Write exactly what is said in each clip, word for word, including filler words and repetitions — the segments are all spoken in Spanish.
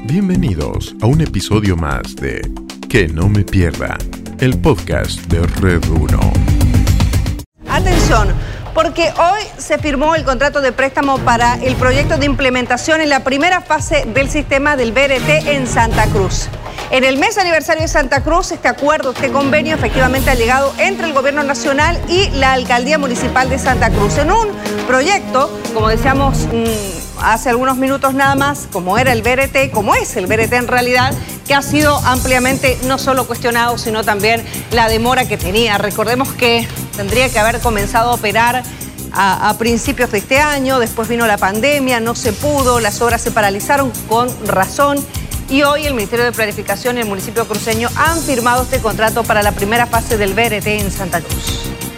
Bienvenidos a un episodio más de Que no me pierda, el podcast de Red uno. Atención, porque hoy se firmó el contrato de préstamo para el proyecto de implementación en la primera fase del sistema del B R T en Santa Cruz. En el mes aniversario de Santa Cruz, este acuerdo, este convenio efectivamente ha llegado entre el Gobierno Nacional y la Alcaldía Municipal de Santa Cruz en un proyecto, como decíamos mmm, hace algunos minutos nada más, como era el B R T, como es el B R T en realidad, que ha sido ampliamente no solo cuestionado, sino también la demora que tenía. Recordemos que tendría que haber comenzado a operar a, a principios de este año, después vino la pandemia, no se pudo, las obras se paralizaron con razón. Y hoy el Ministerio de Planificación y el municipio cruceño han firmado este contrato para la primera fase del B R T en Santa Cruz.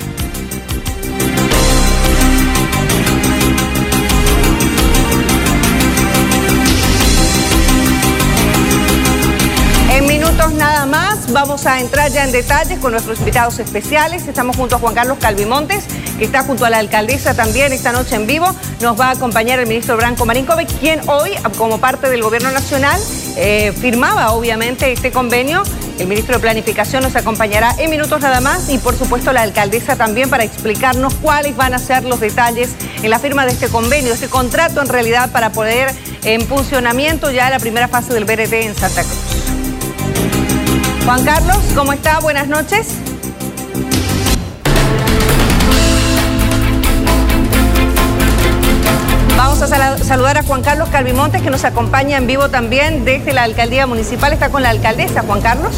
En minutos nada más vamos a entrar ya en detalles con nuestros invitados especiales. Estamos junto a Juan Carlos Calvimontes, que está junto a la alcaldesa también esta noche en vivo. Nos va a acompañar el ministro Branco Marinkovic, quien hoy, como parte del Gobierno Nacional, eh, firmaba obviamente este convenio. El ministro de Planificación nos acompañará en minutos nada más y por supuesto la alcaldesa también para explicarnos cuáles van a ser los detalles en la firma de este convenio, de este contrato en realidad para poder en funcionamiento ya la primera fase del B R T en Santa Cruz. Juan Carlos, ¿cómo está? Buenas noches. Vamos a sal- saludar a Juan Carlos Calvimontes, que nos acompaña en vivo también desde la Alcaldía Municipal. Está con la alcaldesa, Juan Carlos.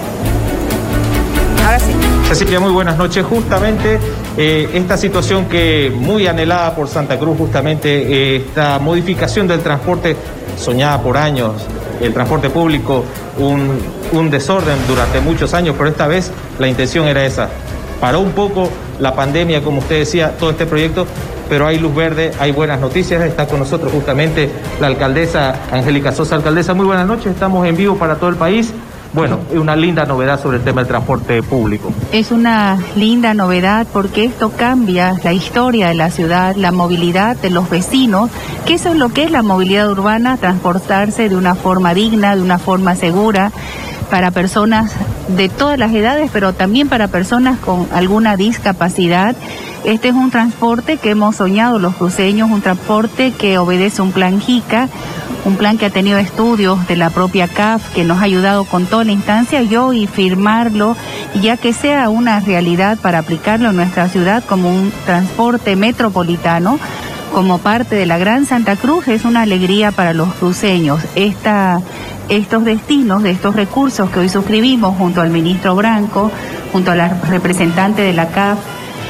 Ahora sí. Cecilia, muy buenas noches. Justamente eh, esta situación que muy anhelada por Santa Cruz, justamente eh, esta modificación del transporte soñada por años, el transporte público, un, un desorden durante muchos años, pero esta vez la intención era esa. Paró un poco la pandemia, como usted decía, todo este proyecto, pero hay luz verde, hay buenas noticias. Está con nosotros justamente la alcaldesa Angélica Sosa. Alcaldesa, muy buenas noches, estamos en vivo para todo el país. Bueno, es una linda novedad sobre el tema del transporte público. Es una linda novedad porque esto cambia la historia de la ciudad, la movilidad de los vecinos, que eso es lo que es la movilidad urbana, transportarse de una forma digna, de una forma segura, para personas de todas las edades, pero también para personas con alguna discapacidad. Este es un transporte que hemos soñado los cruceños, un transporte que obedece un plan JICA, un plan que ha tenido estudios de la propia C A F, que nos ha ayudado con toda la instancia, y hoy firmarlo, ya que sea una realidad para aplicarlo en nuestra ciudad como un transporte metropolitano, como parte de la Gran Santa Cruz, es una alegría para los cruceños. Esta, estos destinos, de estos recursos que hoy suscribimos junto al ministro Branco, junto a la representante de la C A F,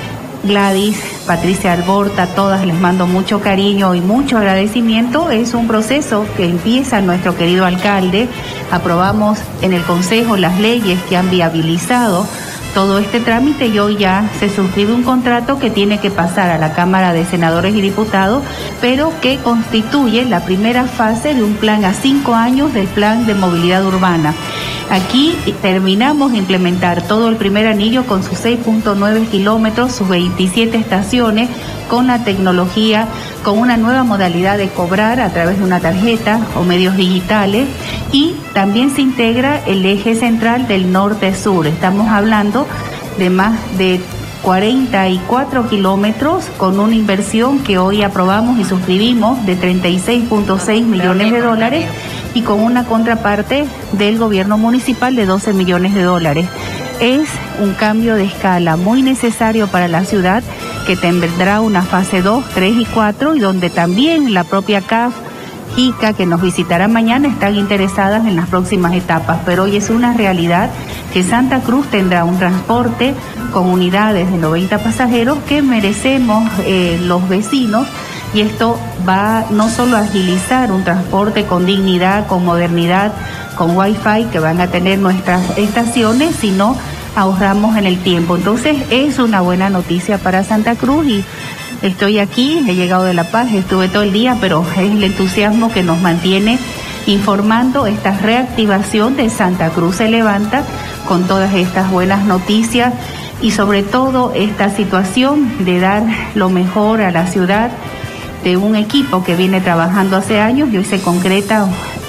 Gladys, Patricia Alborta, todas les mando mucho cariño y mucho agradecimiento. Es un proceso que empieza nuestro querido alcalde. Aprobamos en el Consejo las leyes que han viabilizado todo este trámite y hoy ya se suscribe un contrato que tiene que pasar a la Cámara de Senadores y Diputados, pero que constituye la primera fase de un plan a cinco años del Plan de Movilidad Urbana. Aquí terminamos de implementar todo el primer anillo con sus seis punto nueve kilómetros, sus veintisiete estaciones, con la tecnología, con una nueva modalidad de cobrar a través de una tarjeta o medios digitales, y también se integra el eje central del norte-sur. Estamos hablando de más de cuarenta y cuatro kilómetros con una inversión que hoy aprobamos y suscribimos de treinta y seis punto seis millones de dólares y con una contraparte del gobierno municipal de doce millones de dólares. Es un cambio de escala muy necesario para la ciudad, que tendrá una fase dos, tres y cuatro, y donde también la propia C A F, JICA, que nos visitará mañana, están interesadas en las próximas etapas. Pero hoy es una realidad que Santa Cruz tendrá un transporte con unidades de noventa pasajeros que merecemos eh, los vecinos, y esto va no solo a agilizar un transporte con dignidad, con modernidad, con wifi que van a tener nuestras estaciones, sino ahorramos en el tiempo. Entonces es una buena noticia para Santa Cruz y estoy aquí, he llegado de La Paz, estuve todo el día, pero es el entusiasmo que nos mantiene informando. Esta reactivación de Santa Cruz se levanta con todas estas buenas noticias y sobre todo esta situación de dar lo mejor a la ciudad, de un equipo que viene trabajando hace años y hoy se concreta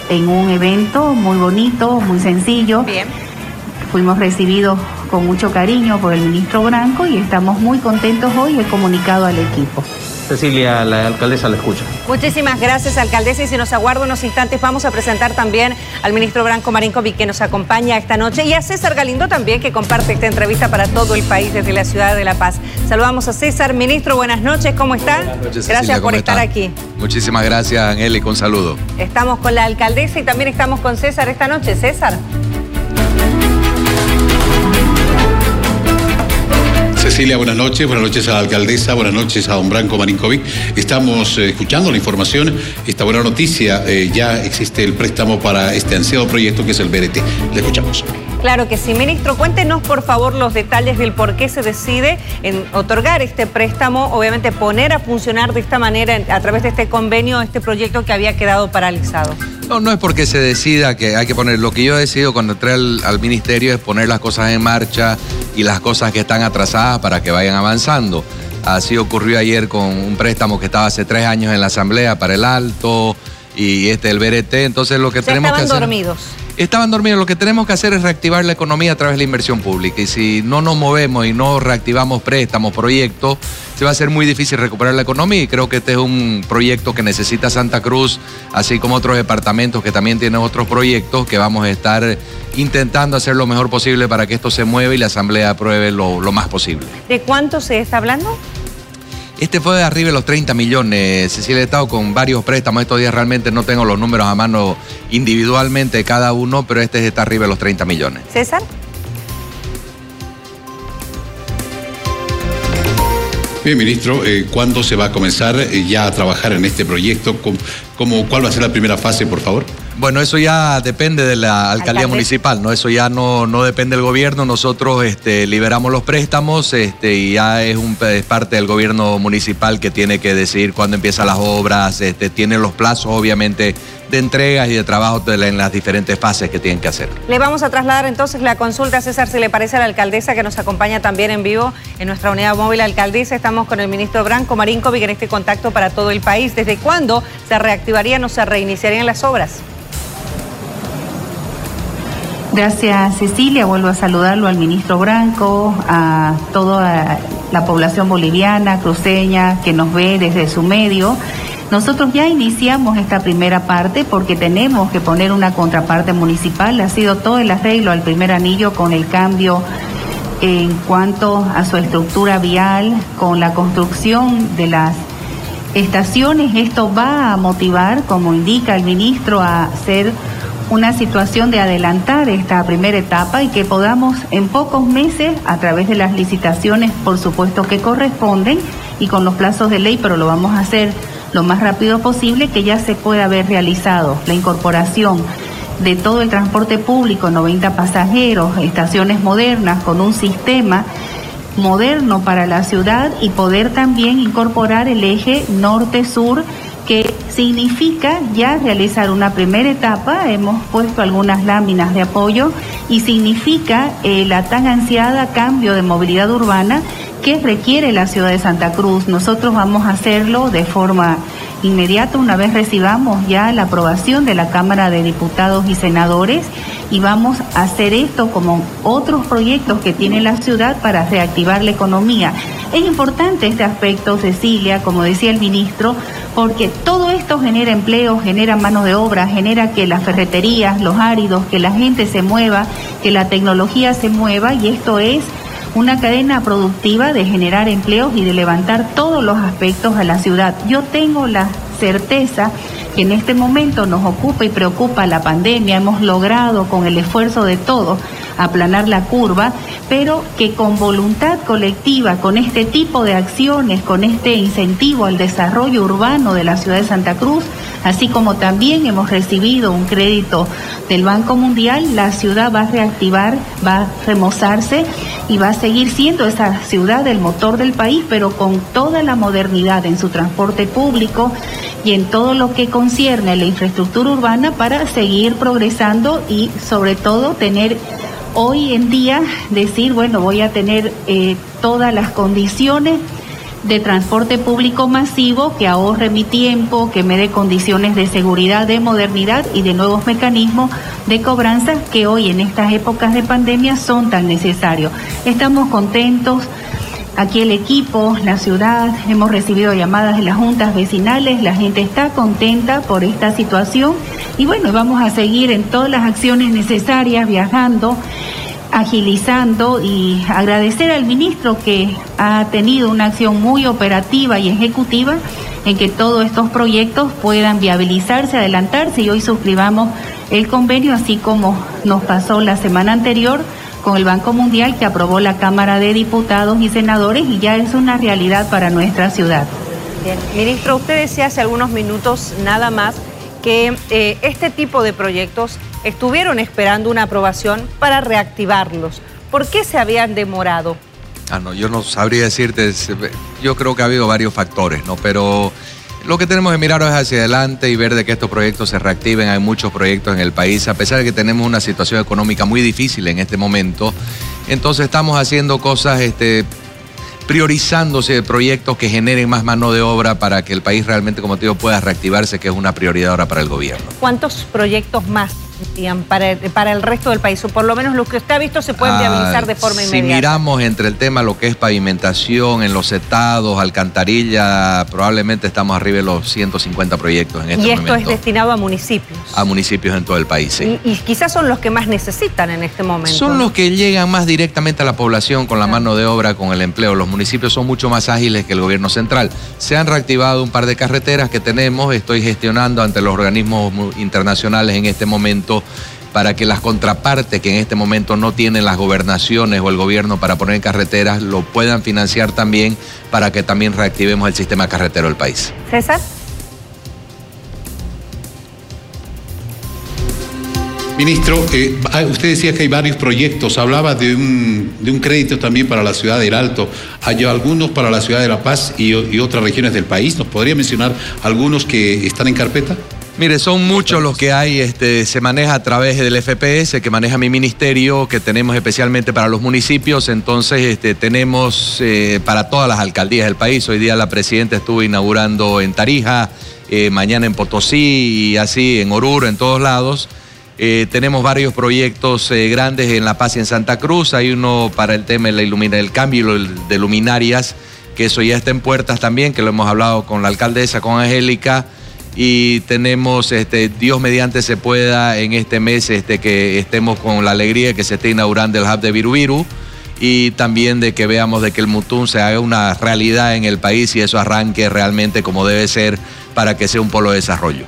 en un evento muy bonito, muy sencillo. Bien. Fuimos recibidos con mucho cariño por el ministro Branco y estamos muy contentos hoy. He comunicado al equipo. Cecilia, la alcaldesa la escucha. Muchísimas gracias, alcaldesa, y si nos aguarda unos instantes vamos a presentar también al ministro Branco Marinkovic, que nos acompaña esta noche, y a César Galindo también, que comparte esta entrevista para todo el país desde la ciudad de La Paz. Saludamos a César. Ministro, buenas noches, ¿cómo está? Buenas noches, gracias Cecilia, por ¿cómo estar está? aquí. Muchísimas gracias, Angélica, un saludo. Estamos con la alcaldesa y también estamos con César esta noche. César. Cecilia, buenas noches, buenas noches a la alcaldesa, buenas noches a don Branco Marinkovic. Estamos eh, escuchando la información, esta buena noticia, eh, ya existe el préstamo para este ansiado proyecto que es el B R T. Le escuchamos. Claro que sí. Ministro, cuéntenos por favor los detalles del por qué se decide en otorgar este préstamo, obviamente poner a funcionar de esta manera a través de este convenio, este proyecto que había quedado paralizado. No, no es porque se decida que hay que poner, lo que yo he decidido cuando entré al, al ministerio es poner las cosas en marcha y las cosas que están atrasadas para que vayan avanzando. Así ocurrió ayer con un préstamo que estaba hace tres años en la Asamblea para el Alto y este el B R T, entonces lo que O sea, tenemos que hacer... estaban dormidos. Estaban dormidos, lo que tenemos que hacer es reactivar la economía a través de la inversión pública y si no nos movemos y no reactivamos préstamos, proyectos, se va a hacer muy difícil recuperar la economía y creo que este es un proyecto que necesita Santa Cruz, así como otros departamentos que también tienen otros proyectos que vamos a estar intentando hacer lo mejor posible para que esto se mueva y la Asamblea apruebe lo, lo más posible. ¿De cuánto se está hablando? Este fue de arriba de los treinta millones, Cecilia, he estado con varios préstamos, estos días realmente no tengo los números a mano individualmente de cada uno, pero este está arriba de los treinta millones. César. Bien, ministro, eh, ¿cuándo se va a comenzar eh, ya a trabajar en este proyecto? ¿Cómo, cómo, ¿Cuál va a ser la primera fase, por favor? Bueno, eso ya depende de la alcaldía Alcalde. municipal, ¿no? Eso ya no, no depende del gobierno. Nosotros este, liberamos los préstamos este, y ya es, un, es parte del gobierno municipal que tiene que decidir cuándo empiezan las obras, este, tiene los plazos, obviamente, de entregas y de trabajo de la, en las diferentes fases que tienen que hacer. Le vamos a trasladar entonces la consulta a César, si le parece, a la alcaldesa, que nos acompaña también en vivo en nuestra unidad móvil. Alcaldesa, estamos con el ministro Branco Marinkovic en este contacto para todo el país. ¿Desde cuándo se reactivarían o se reiniciarían las obras? Gracias, Cecilia. Vuelvo a saludarlo al ministro Branco, a toda la población boliviana, cruceña, que nos ve desde su medio. Nosotros ya iniciamos esta primera parte porque tenemos que poner una contraparte municipal. Ha sido todo el arreglo al primer anillo con el cambio en cuanto a su estructura vial, con la construcción de las estaciones. Esto va a motivar, como indica el ministro, a hacer una situación de adelantar esta primera etapa y que podamos en pocos meses, a través de las licitaciones, por supuesto que corresponden y con los plazos de ley, pero lo vamos a hacer lo más rápido posible, que ya se pueda haber realizado la incorporación de todo el transporte público, noventa pasajeros, estaciones modernas con un sistema moderno para la ciudad y poder también incorporar el eje norte-sur, que significa ya realizar una primera etapa. Hemos puesto algunas láminas de apoyo y significa eh, la tan ansiada cambio de movilidad urbana que requiere la ciudad de Santa Cruz. Nosotros vamos a hacerlo de forma inmediata una vez recibamos ya la aprobación de la Cámara de Diputados y Senadores, y vamos a hacer esto como otros proyectos que tiene la ciudad para reactivar la economía. Es importante este aspecto, Cecilia, como decía el ministro, porque todo esto genera empleo, genera mano de obra, genera que las ferreterías, los áridos, que la gente se mueva, que la tecnología se mueva, y esto es una cadena productiva de generar empleos y de levantar todos los aspectos a la ciudad. Yo tengo la certeza que en este momento nos ocupa y preocupa la pandemia. Hemos logrado, con el esfuerzo de todos, aplanar la curva, pero que con voluntad colectiva, con este tipo de acciones, con este incentivo al desarrollo urbano de la ciudad de Santa Cruz, así como también hemos recibido un crédito del Banco Mundial, la ciudad va a reactivar, va a remozarse y va a seguir siendo esa ciudad el motor del país, pero con toda la modernidad en su transporte público y en todo lo que concierne a la infraestructura urbana, para seguir progresando y sobre todo tener hoy en día, decir, bueno, voy a tener eh, todas las condiciones de transporte público masivo que ahorre mi tiempo, que me dé condiciones de seguridad, de modernidad y de nuevos mecanismos de cobranza que hoy en estas épocas de pandemia son tan necesarios. Estamos contentos. Aquí el equipo, la ciudad, hemos recibido llamadas de las juntas vecinales, la gente está contenta por esta situación y bueno, vamos a seguir en todas las acciones necesarias, viajando, agilizando y agradecer al ministro que ha tenido una acción muy operativa y ejecutiva en que todos estos proyectos puedan viabilizarse, adelantarse y hoy suscribamos el convenio, así como nos pasó la semana anterior con el Banco Mundial que aprobó la Cámara de Diputados y Senadores y ya es una realidad para nuestra ciudad. Bien, ministro, usted decía hace algunos minutos nada más que eh, este tipo de proyectos estuvieron esperando una aprobación para reactivarlos. ¿Por qué se habían demorado? Ah, no, yo no sabría decirte, yo creo que ha habido varios factores, ¿no? Pero lo que tenemos que mirar es hacia adelante y ver de que estos proyectos se reactiven. Hay muchos proyectos en el país, a pesar de que tenemos una situación económica muy difícil en este momento. Entonces estamos haciendo cosas, este, priorizándose proyectos que generen más mano de obra para que el país realmente, como te digo, pueda reactivarse, que es una prioridad ahora para el gobierno. ¿Cuántos proyectos más para, para el resto del país? O por lo menos lo que usted ha visto se pueden ah, viabilizar de forma inmediata. Si miramos entre el tema lo que es pavimentación, en los estados, alcantarilla, probablemente estamos arriba de los ciento cincuenta proyectos en este momento. ¿Y esto momento. es destinado a municipios? A municipios en todo el país, sí. Y, y quizás son los que más necesitan en este momento. Son los que llegan más directamente a la población con la mano de obra, con el empleo. Los municipios son mucho más ágiles que el gobierno central. Se han reactivado un par de carreteras que tenemos, estoy gestionando ante los organismos internacionales en este momento para que las contrapartes que en este momento no tienen las gobernaciones o el gobierno para poner en carreteras lo puedan financiar también para que también reactivemos el sistema carretero del país. César. Ministro, eh, usted decía que hay varios proyectos, hablaba de un, de un crédito también para la ciudad del Alto, hay algunos para la ciudad de La Paz y, y otras regiones del país. ¿Nos podría mencionar algunos que están en carpeta? Mire, son muchos los que hay, este, se maneja a través del F P S, que maneja mi ministerio, que tenemos especialmente para los municipios, entonces este, tenemos eh, para todas las alcaldías del país. Hoy día la presidenta estuvo inaugurando en Tarija, eh, mañana en Potosí y así en Oruro, en todos lados. Eh, tenemos varios proyectos eh, grandes en La Paz y en Santa Cruz. Hay uno para el tema de la ilumina, el cambio de luminarias, que eso ya está en puertas también, que lo hemos hablado con la alcaldesa, con Angélica. Y tenemos, este, Dios mediante se pueda, en este mes este, que estemos con la alegría de que se esté inaugurando el hub de Virubiru y también de que veamos de que el Mutún se haga una realidad en el país y eso arranque realmente como debe ser para que sea un polo de desarrollo.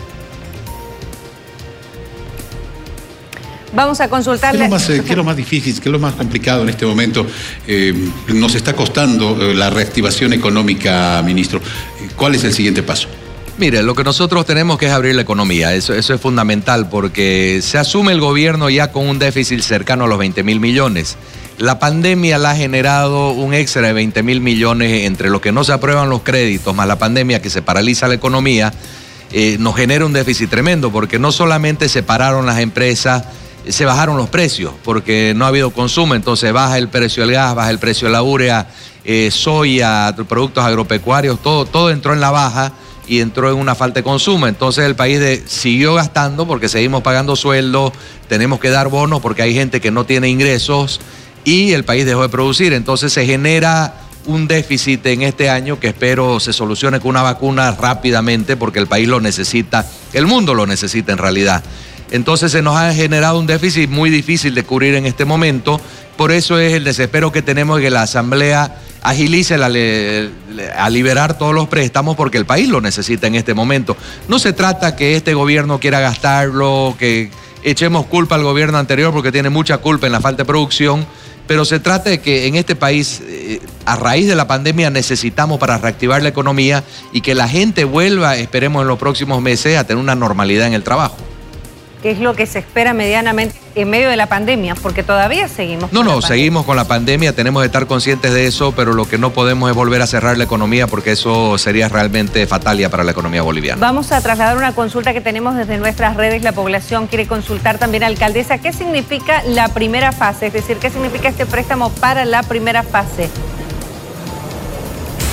Vamos a consultarle. ¿Qué es lo más, eh, ¿qué es lo más difícil, qué es lo más complicado en este momento? Eh, nos está costando eh, la reactivación económica, ministro. ¿Cuál es el siguiente paso? Mire, lo que nosotros tenemos que es abrir la economía, eso, eso es fundamental porque se asume el gobierno ya con un déficit cercano a los veinte mil millones. La pandemia la ha generado un extra de veinte mil millones entre lo que no se aprueban los créditos más la pandemia que se paraliza la economía, eh, nos genera un déficit tremendo porque no solamente se pararon las empresas, se bajaron los precios porque no ha habido consumo, entonces baja el precio del gas, baja el precio de la urea, eh, soya, productos agropecuarios, todo, todo entró en la baja y entró en una falta de consumo. Entonces el país de, siguió gastando porque seguimos pagando sueldos, tenemos que dar bonos porque hay gente que no tiene ingresos y el país dejó de producir. Entonces se genera un déficit en este año que espero se solucione con una vacuna rápidamente porque el país lo necesita, el mundo lo necesita en realidad. Entonces se nos ha generado un déficit muy difícil de cubrir en este momento, por eso es el desespero que tenemos de que la Asamblea agilice la, le, a liberar todos los préstamos porque el país lo necesita en este momento. No se trata que este gobierno quiera gastarlo, que echemos culpa al gobierno anterior porque tiene mucha culpa en la falta de producción, pero se trata de que en este país, eh, a raíz de la pandemia, necesitamos para reactivar la economía y que la gente vuelva, esperemos en los próximos meses, a tener una normalidad en el trabajo. ¿Qué es lo que se espera medianamente en medio de la pandemia? Porque todavía seguimos No, con no, la seguimos con la pandemia, tenemos que estar conscientes de eso, pero lo que no podemos es volver a cerrar la economía porque eso sería realmente fatalia para la economía boliviana. Vamos a trasladar una consulta que tenemos desde nuestras redes. La población quiere consultar también, alcaldesa, ¿qué significa la primera fase? Es decir, ¿qué significa este préstamo para la primera fase?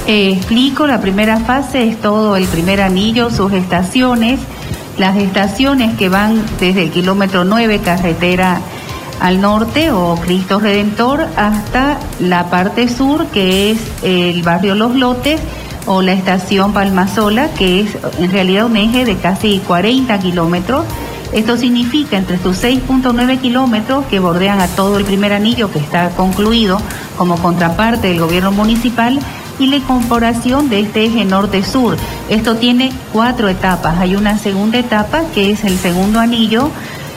Eh, explico, la primera fase es todo el primer anillo, sus estaciones, las estaciones que van desde el kilómetro nueve, carretera al norte o Cristo Redentor, hasta la parte sur, que es el barrio Los Lotes, o la estación Palmasola, que es en realidad un eje de casi cuarenta kilómetros. Esto significa entre sus seis punto nueve kilómetros que bordean a todo el primer anillo, que está concluido como contraparte del gobierno municipal, y la incorporación de este eje norte-sur. Esto tiene cuatro etapas. Hay una segunda etapa que es el segundo anillo,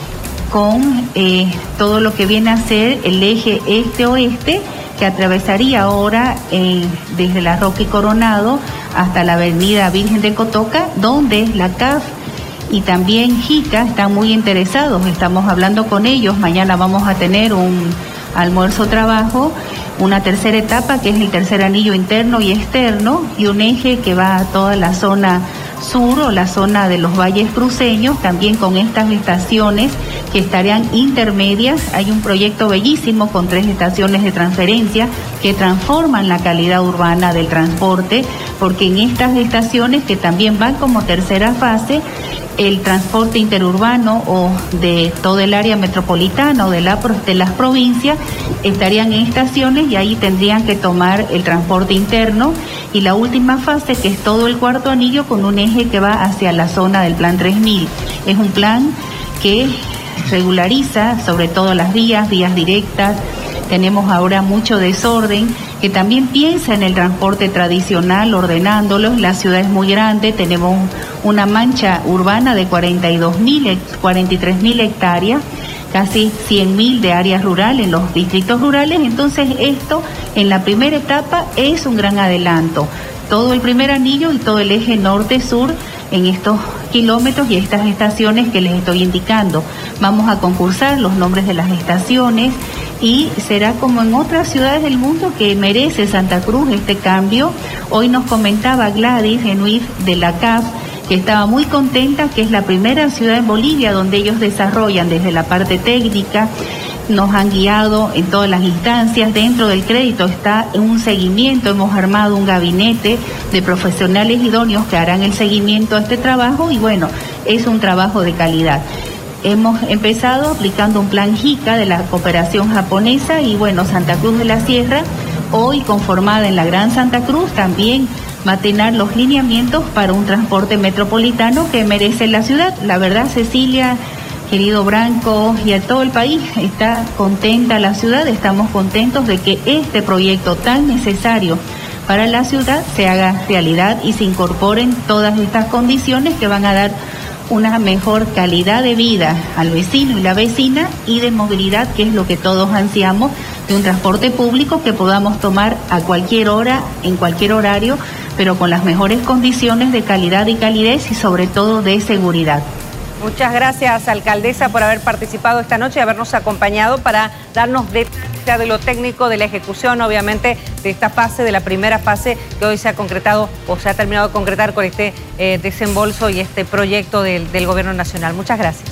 con eh, todo lo que viene a ser el eje este-oeste, que atravesaría ahora eh, desde la Roca y Coronado hasta la avenida Virgen de Cotoca, donde la C A F y también JICA están muy interesados. Estamos hablando con ellos, mañana vamos a tener un almuerzo trabajo, una tercera etapa que es el tercer anillo interno y externo, y un eje que va a toda la zona sur o la zona de los valles cruceños, también con estas estaciones que estarían intermedias. Hay un proyecto bellísimo con tres estaciones de transferencia que transforman la calidad urbana del transporte, porque en estas estaciones, que también van como tercera fase, el transporte interurbano o de todo el área metropolitana o de, la, de las provincias estarían en estaciones, y ahí tendrían que tomar el transporte interno. Y la última fase, que es todo el cuarto anillo, con un eje que va hacia la zona del Plan tres mil. Es un plan que regulariza sobre todo las vías, vías directas. Tenemos ahora mucho desorden, que también piensa en el transporte tradicional, ordenándolo. La ciudad es muy grande, tenemos una mancha urbana de cuarenta y dos mil, cuarenta y tres mil hectáreas, casi cien mil de áreas rurales en los distritos rurales. Entonces esto en la primera etapa es un gran adelanto. Todo el primer anillo y todo el eje norte-sur en estos kilómetros y estas estaciones que les estoy indicando. Vamos a concursar los nombres de las estaciones, y será como en otras ciudades del mundo que merece Santa Cruz este cambio. Hoy nos comentaba Gladys Genuif de la C A F que estaba muy contenta, que es la primera ciudad en Bolivia donde ellos desarrollan desde la parte técnica. Nos han guiado en todas las instancias. Dentro del crédito está un seguimiento, hemos armado un gabinete de profesionales idóneos que harán el seguimiento a este trabajo, y bueno, es un trabajo de calidad. Hemos empezado aplicando un plan JICA de la cooperación japonesa, y bueno, Santa Cruz de la Sierra, hoy conformada en la Gran Santa Cruz, también va a tener los lineamientos para un transporte metropolitano que merece la ciudad. La verdad, Cecilia, querido Branco, y a todo el país, está contenta la ciudad. Estamos contentos de que este proyecto tan necesario para la ciudad se haga realidad y se incorporen todas estas condiciones que van a dar una mejor calidad de vida al vecino y la vecina, y de movilidad, que es lo que todos ansiamos, de un transporte público que podamos tomar a cualquier hora, en cualquier horario, pero con las mejores condiciones de calidad y calidez, y sobre todo de seguridad. Muchas gracias, alcaldesa, por haber participado esta noche y habernos acompañado para darnos detalles de lo técnico de la ejecución, obviamente, de esta fase, de la primera fase que hoy se ha concretado o se ha terminado de concretar con este eh, desembolso y este proyecto del, del Gobierno Nacional. Muchas gracias.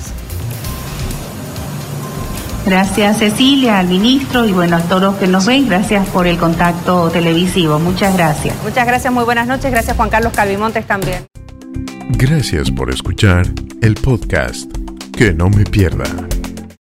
Gracias, Cecilia, al ministro, y bueno, a todos los que nos ven, gracias por el contacto televisivo. Muchas gracias. Muchas gracias, muy buenas noches. Gracias, Juan Carlos Calvimontes, también. Gracias por escuchar el podcast Que No Me Pierda.